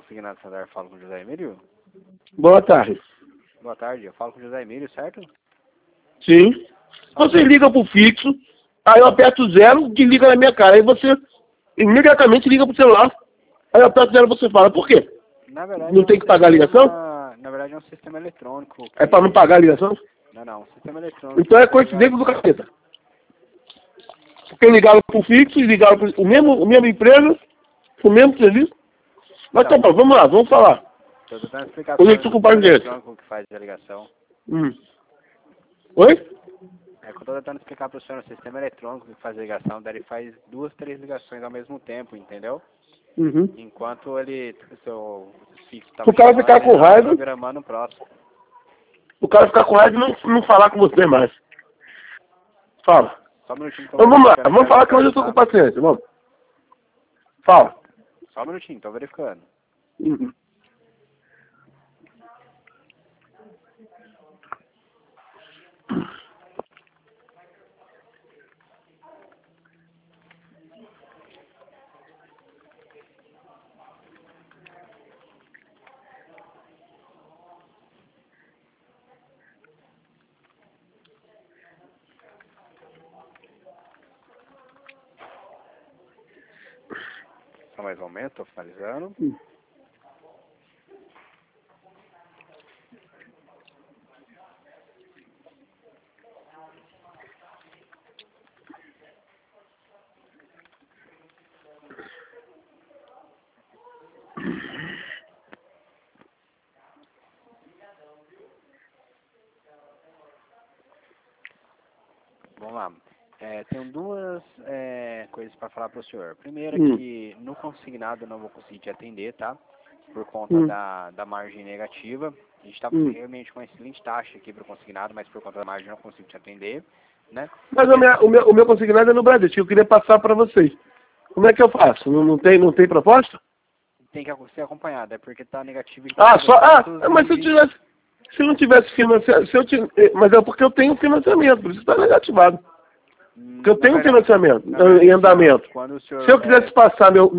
Consignado Santander, falo com o José Emílio. Boa tarde. Boa tarde, eu falo com o José Emílio, certo? Sim. Você liga pro fixo, aí eu aperto 0 que liga na minha cara. Aí você imediatamente liga pro celular. Aí eu aperto 0 e você fala, por quê? Na verdade, Não tem que pagar a ligação? Na verdade, é um sistema eletrônico. É pra não pagar a ligação? Não, um sistema eletrônico. Então é coincidência do capeta. Porque ligaram pro fixo e ligaram pro o mesmo empresa, o mesmo serviço. Mas tá bom, vamos lá, vamos falar. Tô tentando explicar Hoje para eu tô com o sistema dinheiro. eletrônico que faz a ligação. Oi? É que eu tô tentando explicar para o senhor o sistema eletrônico que faz a ligação, daí ele faz 2, 3 ligações ao mesmo tempo, entendeu? Enquanto ele, o seu fixo tá O cara ficar com raiva, programando o próximo. o cara ficar com raiva e não falar com você mais. Fala. Só um minutinho. Então vamos lá, vamos falar que hoje eu tô com paciência, vamos. Fala. Só um minutinho, tô verificando. Só mais um momento, tô finalizando. Vamos lá. Tenho duas coisas para falar para o senhor. Primeiro é que no consignado eu não vou conseguir te atender, tá? Por conta da margem negativa. A gente está realmente com uma excelente taxa aqui para o consignado, mas por conta da margem eu não consigo te atender, né? Mas o meu consignado é no Brasil, eu queria passar para vocês. Como é que eu faço? Não tem proposta? Tem que ser acompanhado, é porque está negativo. Mas se não tivesse financiamento, mas é porque eu tenho financiamento, por isso está negativado. Porque eu tenho financiamento em andamento. Se eu quisesse passar meu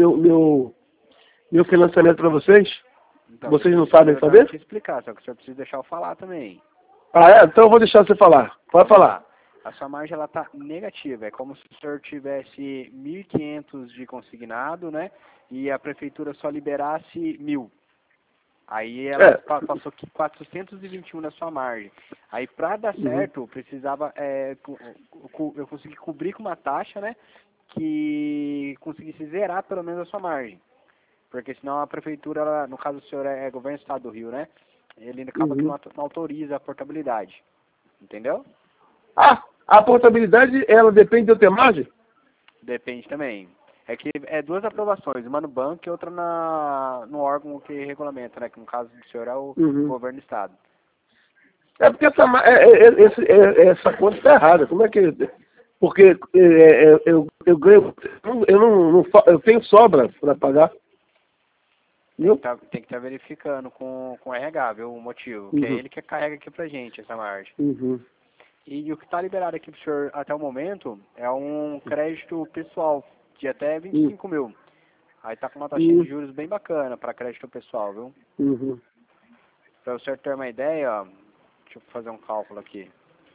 financiamento para vocês, então, vocês não sabem saber? Eu vou te explicar, só que o senhor precisa deixar eu falar também. Então eu vou deixar você falar. Pode falar. A sua margem ela está negativa, é como se o senhor tivesse 1.500 de consignado, né? E a prefeitura só liberasse 1.000. Aí ela passou 421 na sua margem. Aí para dar certo, precisava eu consegui cobrir com uma taxa, né? Que conseguisse zerar pelo menos a sua margem. Porque senão a prefeitura, no caso do senhor é governo do estado do Rio, né? Ele acaba que não autoriza a portabilidade. Entendeu? A portabilidade, ela depende da tua margem? Depende também. É que é 2 aprovações, uma no banco e outra no órgão que regulamenta, né? Que no caso do senhor é o governo do estado. É porque essa conta está errada. Como é que... Porque eu ganho... Eu tenho sobra para pagar. Tem que estar verificando com o RH, viu, o motivo. Que é ele que carrega aqui pra gente essa margem. E o que está liberado aqui pro senhor até o momento é um crédito pessoal de até 25 mil. Aí tá com uma taxa de juros bem bacana para crédito pessoal, viu? Para o senhor ter uma ideia, ó, deixa eu fazer um cálculo aqui.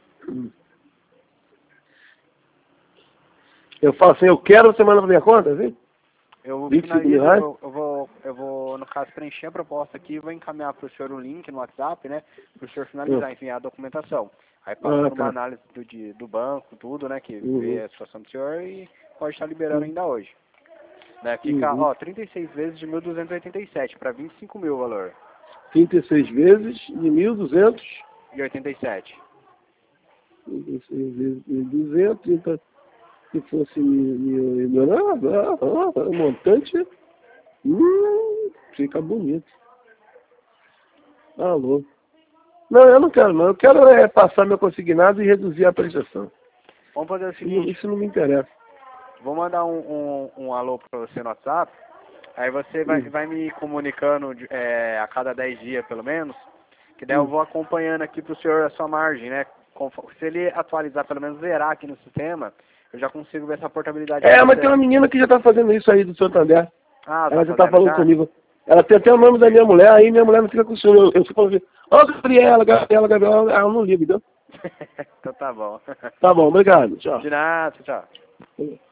Eu falo assim, eu quero, você manda pra minha conta, viu? Eu finalizo, eu vou, no caso, preencher a proposta aqui e vou encaminhar para o senhor o link no WhatsApp, né? Para o senhor finalizar, enfim, a documentação. Aí passa uma análise do banco, tudo, né? Que vê a situação do senhor e pode estar liberando ainda hoje. Né? Fica, 36 vezes de 1.287 para 25 mil o valor. 36 vezes de 1.200? E 87. 36 vezes de 1.200, então... Se fosse o montante, fica bonito. Alô. Não, eu não quero não. Eu quero passar meu consignado e reduzir a prestação. Vamos fazer o seguinte. Isso não me interessa. Vou mandar um alô para você no WhatsApp. Aí você vai me comunicando a cada 10 dias, pelo menos. Que daí eu vou acompanhando aqui para o senhor a sua margem, né? Se ele atualizar, pelo menos zerar aqui no sistema... Eu já consigo ver essa portabilidade. Mas tem uma menina que já está fazendo isso aí do Santander. Ela já está falando comigo. Ela tem até o nome da minha mulher, aí minha mulher não fica com ciúme. Eu fico falando, ó, Gabriela, ela não liga, entendeu? Então tá bom. Tá bom, obrigado. Tchau. De nada, tchau.